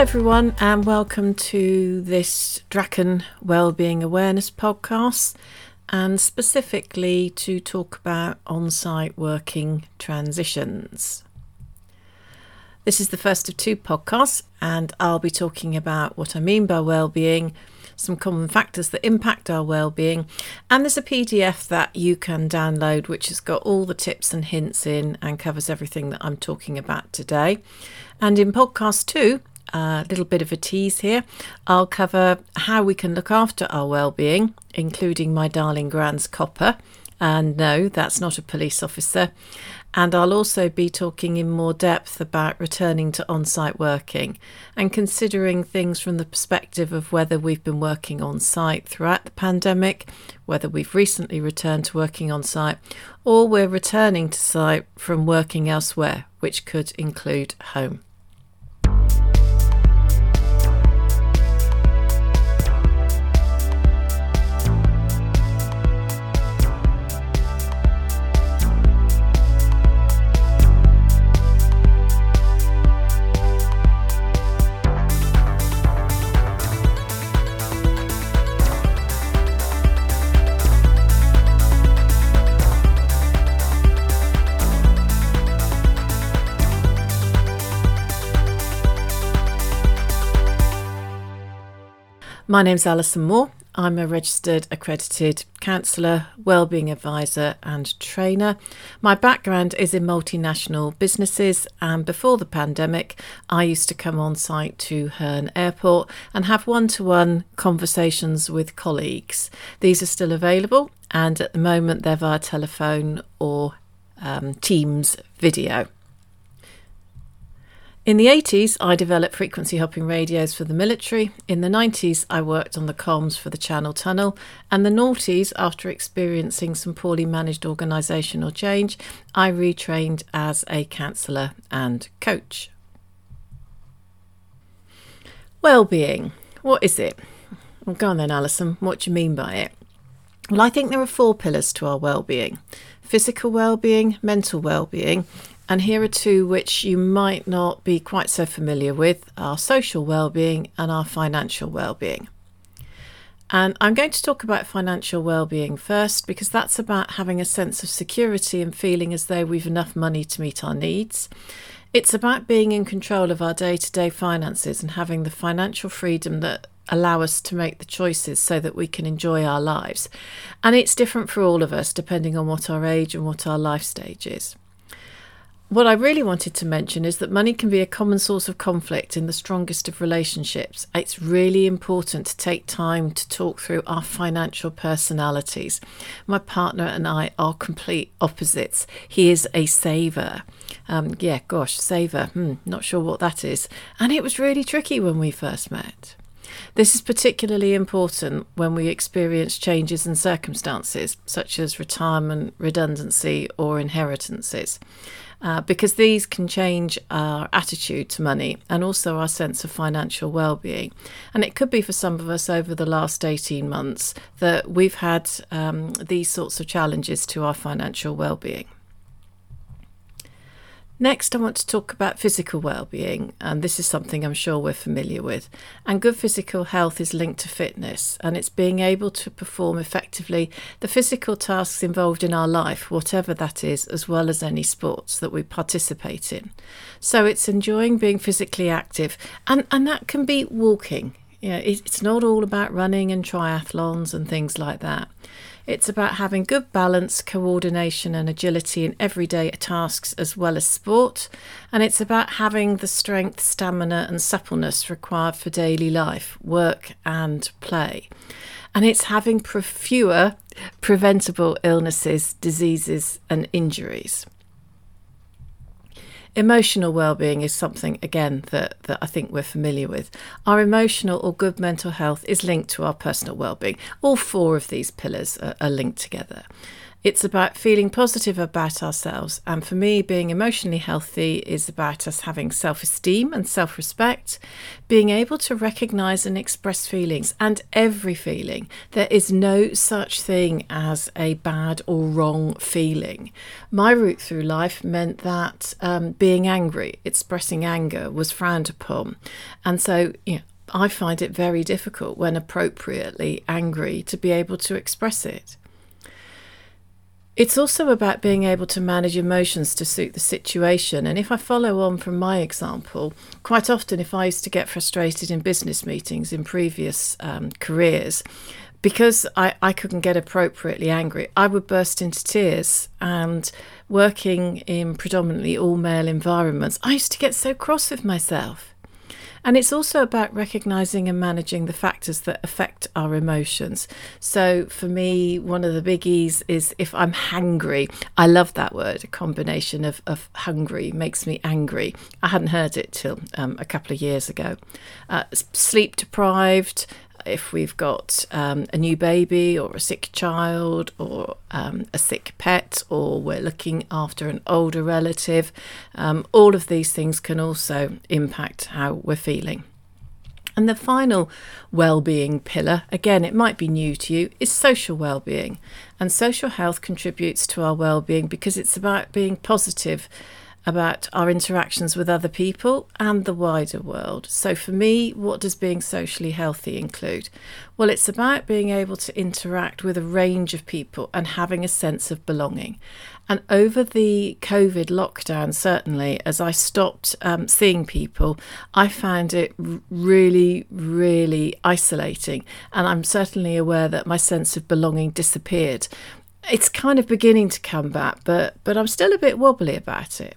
everyone, and welcome to this Draken Wellbeing Awareness podcast, and specifically to talk about on-site working transitions. This is the first of two podcasts, and I'll be talking about what I mean by wellbeing, some common factors that impact our well-being, and there's a PDF that you can download which has got all the tips and hints in and covers everything that I'm talking about today. And in podcast 2, a little bit of a tease here, I'll cover how we can look after our well-being, including my darling Gran's copper, and no, that's not a police officer. And I'll also be talking in more depth about returning to on-site working and considering things from the perspective of whether we've been working on-site throughout the pandemic, whether we've recently returned to working on-site, or we're returning to site from working elsewhere, which could include home. My name's Alison Moore. I'm a registered accredited counsellor, wellbeing advisor and trainer. My background is in multinational businesses, and before the pandemic I used to come on site to Herne Airport and have one-to-one conversations with colleagues. These are still available, and at the moment they're via telephone or Teams video. In the 80s, I developed frequency hopping radios for the military. In the 90s, I worked on the comms for the Channel Tunnel. And the noughties, after experiencing some poorly managed organisational change, I retrained as a counsellor and coach. Wellbeing. What is it? Well, go on then, Alison. What do you mean by it? Well, I think there are 4 pillars to our wellbeing: physical wellbeing, mental wellbeing, and here are 2 which you might not be quite so familiar with: our social well-being and our financial well-being. And I'm going to talk about financial well-being first, because that's about having a sense of security and feeling as though we've enough money to meet our needs. It's about being in control of our day-to-day finances and having the financial freedom that allow us to make the choices so that we can enjoy our lives. And it's different for all of us depending on what our age and what our life stage is. What I really wanted to mention is that money can be a common source of conflict in the strongest of relationships. It's really important to take time to talk through our financial personalities. My partner and I are complete opposites. He is a saver. Saver. Not sure what that is. And it was really tricky when we first met. This is particularly important when we experience changes in circumstances, such as retirement, redundancy, or inheritances. Because these can change our attitude to money and also our sense of financial well-being. And it could be for some of us over the last 18 months that we've had these sorts of challenges to our financial well-being. Next, I want to talk about physical well-being, and this is something I'm sure we're familiar with. And good physical health is linked to fitness, and it's being able to perform effectively the physical tasks involved in our life, whatever that is, as well as any sports that we participate in. So it's enjoying being physically active, and that can be walking. It's not all about running and triathlons and things like that. It's about having good balance, coordination and agility in everyday tasks as well as sport. And it's about having the strength, stamina and suppleness required for daily life, work and play. And it's having fewer preventable illnesses, diseases and injuries. Emotional well-being is something, again, that I think we're familiar with. Our emotional or good mental health is linked to our personal well-being. All 4 of these pillars are linked together. It's about feeling positive about ourselves. And for me, being emotionally healthy is about us having self-esteem and self-respect, being able to recognise and express feelings, and every feeling. There is no such thing as a bad or wrong feeling. My route through life meant that being angry, expressing anger, was frowned upon. And so, I find it very difficult when appropriately angry to be able to express it. It's also about being able to manage emotions to suit the situation. And if I follow on from my example, quite often if I used to get frustrated in business meetings in previous careers, because I couldn't get appropriately angry, I would burst into tears. And working in predominantly all male environments, I used to get so cross with myself. And it's also about recognising and managing the factors that affect our emotions. So for me, one of the biggies is if I'm hangry. I love that word. A combination of hungry makes me angry. I hadn't heard it till a couple of years ago. Sleep deprived. If we've got a new baby or a sick child or a sick pet, or we're looking after an older relative, all of these things can also impact how we're feeling. And the final well-being pillar, again, it might be new to you, is social well-being. And social health contributes to our well-being because it's about being positive about our interactions with other people and the wider world. So for me, what does being socially healthy include? Well, it's about being able to interact with a range of people and having a sense of belonging. And over the COVID lockdown, certainly, as I stopped seeing people, I found it really, really isolating. And I'm certainly aware that my sense of belonging disappeared. It's kind of beginning to come back, but I'm still a bit wobbly about it.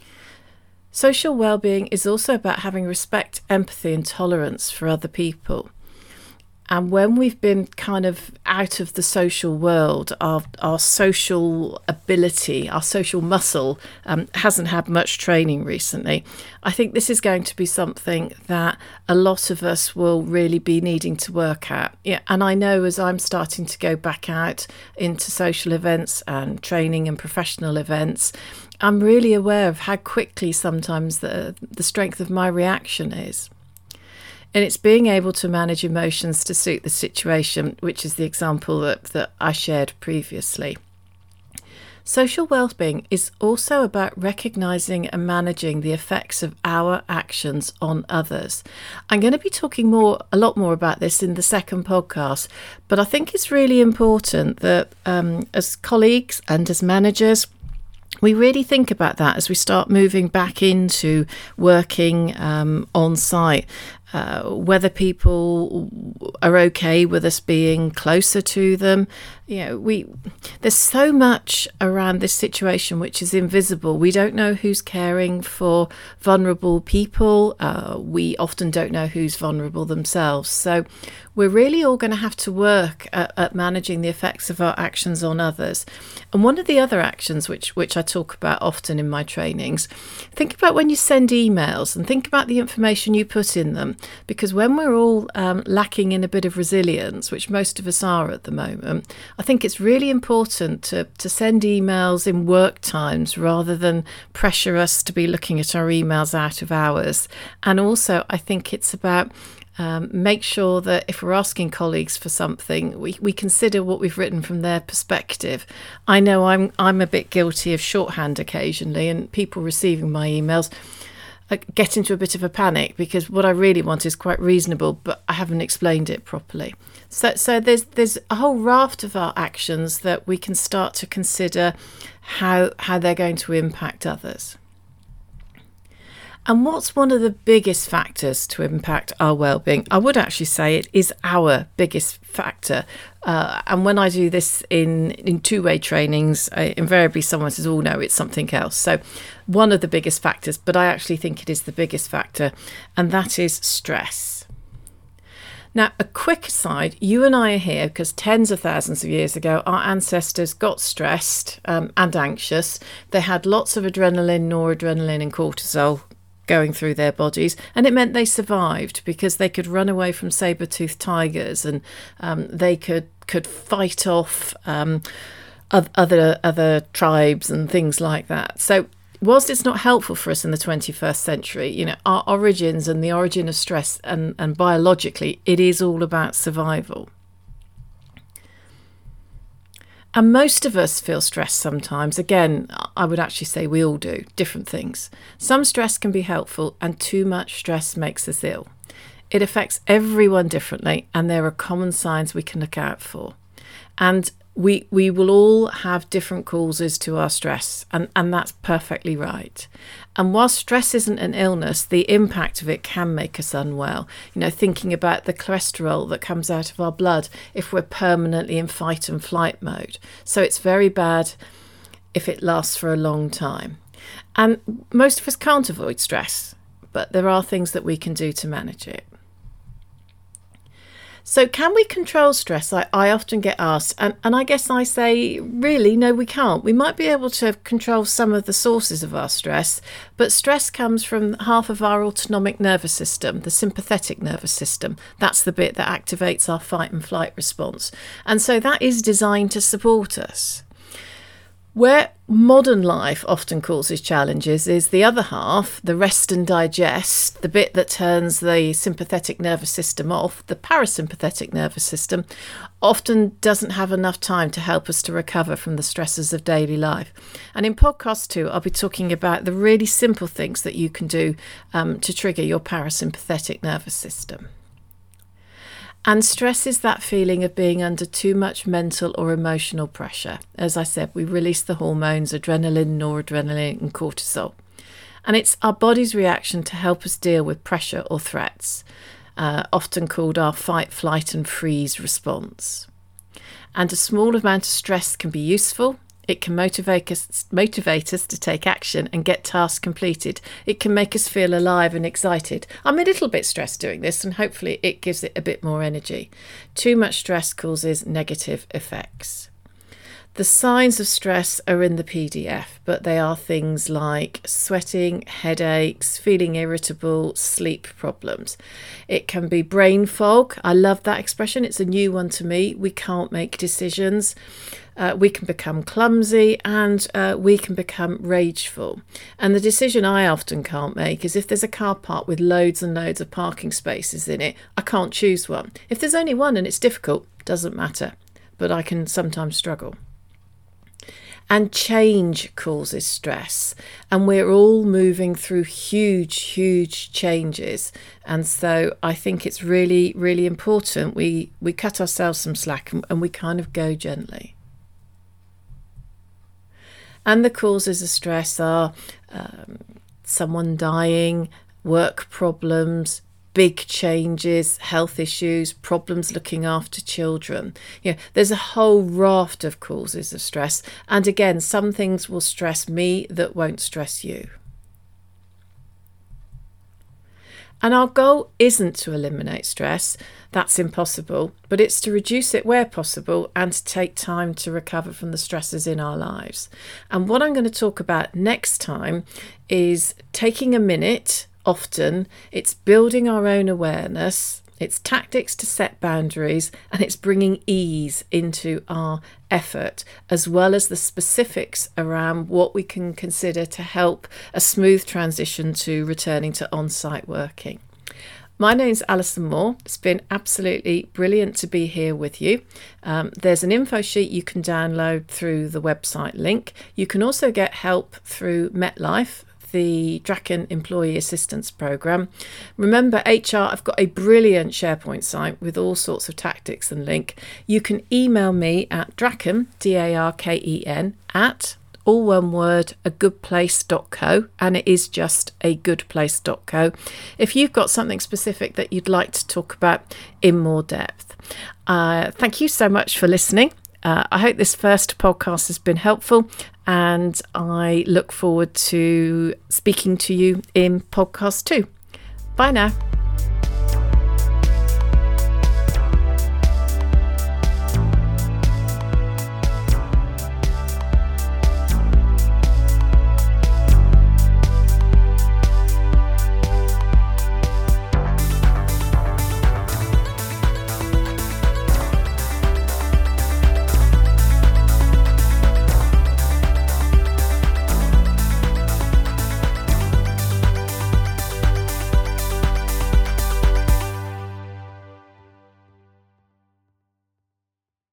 Social well-being is also about having respect, empathy and tolerance for other people. And when we've been kind of out of the social world, our social ability, our social muscle hasn't had much training recently. I think this is going to be something that a lot of us will really be needing to work at. Yeah, and I know as I'm starting to go back out into social events and training and professional events, I'm really aware of how quickly sometimes the strength of my reaction is. And it's being able to manage emotions to suit the situation, which is the example that I shared previously. Social well-being is also about recognising and managing the effects of our actions on others. I'm going to be talking a lot more about this in the second podcast, but I think it's really important that as colleagues and as managers, we really think about that as we start moving back into working on site. Whether people are okay with us being closer to them. There's so much around this situation which is invisible. We don't know who's caring for vulnerable people. We often don't know who's vulnerable themselves. So we're really all going to have to work at managing the effects of our actions on others. And one of the other actions which I talk about often in my trainings, think about when you send emails and think about the information you put in them. Because when we're all lacking in a bit of resilience, which most of us are at the moment, I think it's really important to send emails in work times rather than pressure us to be looking at our emails out of hours. And also, I think it's about make sure that if we're asking colleagues for something, we consider what we've written from their perspective. I know I'm a bit guilty of shorthand occasionally, and people receiving my emails get into a bit of a panic because what I really want is quite reasonable, but I haven't explained it properly. So there's a whole raft of our actions that we can start to consider how they're going to impact others. And what's one of the biggest factors to impact our well-being? I would actually say it is our biggest factor. And when I do this in two-way trainings, invariably someone says, oh no, it's something else. So one of the biggest factors, but I actually think it is the biggest factor, and that is stress. Now, a quick aside, you and I are here because tens of thousands of years ago, our ancestors got stressed and anxious. They had lots of adrenaline, noradrenaline and cortisol going through their bodies, and it meant they survived because they could run away from saber-toothed tigers and they could fight off other tribes and things like that. So whilst it's not helpful for us in the 21st century, our origins and the origin of stress and biologically, it is all about survival. And most of us feel stressed sometimes. Again, I would actually say we all do, different things. Some stress can be helpful and too much stress makes us ill. It affects everyone differently and there are common signs we can look out for. And we will all have different causes to our stress, and that's perfectly right. And while stress isn't an illness, the impact of it can make us unwell. Thinking about the cholesterol that comes out of our blood if we're permanently in fight and flight mode. So it's very bad if it lasts for a long time. And most of us can't avoid stress, but there are things that we can do to manage it. So can we control stress? I often get asked, and I guess I say, really, no, we can't. We might be able to control some of the sources of our stress, but stress comes from half of our autonomic nervous system, the sympathetic nervous system. That's the bit that activates our fight and flight response. And so that is designed to support us. Where modern life often causes challenges is the other half, the rest and digest, the bit that turns the sympathetic nervous system off, the parasympathetic nervous system, often doesn't have enough time to help us to recover from the stresses of daily life. And in podcast 2, I'll be talking about the really simple things that you can do to trigger your parasympathetic nervous system. And stress is that feeling of being under too much mental or emotional pressure. As I said, we release the hormones adrenaline, noradrenaline and cortisol. And it's our body's reaction to help us deal with pressure or threats, often called our fight, flight and freeze response. And a small amount of stress can be useful. It can motivate us to take action and get tasks completed. It can make us feel alive and excited. I'm a little bit stressed doing this, and hopefully it gives it a bit more energy. Too much stress causes negative effects. The signs of stress are in the PDF, but they are things like sweating, headaches, feeling irritable, sleep problems. It can be brain fog. I love that expression. It's a new one to me. We can't make decisions. We can become clumsy and we can become rageful. And the decision I often can't make is if there's a car park with loads and loads of parking spaces in it, I can't choose one. If there's only one and it's difficult, doesn't matter, but I can sometimes struggle. And change causes stress, and we're all moving through huge changes. And so I think it's really, really important we cut ourselves some slack and we kind of go gently. And the causes of stress are someone dying, work problems, big changes, health issues, problems looking after children. There's a whole raft of causes of stress. And again, some things will stress me that won't stress you. And our goal isn't to eliminate stress. That's impossible, but it's to reduce it where possible and to take time to recover from the stresses in our lives. And what I'm going to talk about next time is taking a minute. Often it's building our own awareness, it's tactics to set boundaries, and it's bringing ease into our effort, as well as the specifics around what we can consider to help a smooth transition to returning to on-site working. My name's Alison Moore. It's been absolutely brilliant to be here with you. There's an info sheet you can download through the website link. You can also get help through MetLife, the Draken Employee Assistance Programme. Remember, HR, I've got a brilliant SharePoint site with all sorts of tactics and link. You can email me at Draken, DARKEN, at, all one word, agoodplace.co, and it is just agoodplace.co. If you've got something specific that you'd like to talk about in more depth. Thank you so much for listening. I hope this first podcast has been helpful, and I look forward to speaking to you in podcast 2. Bye now.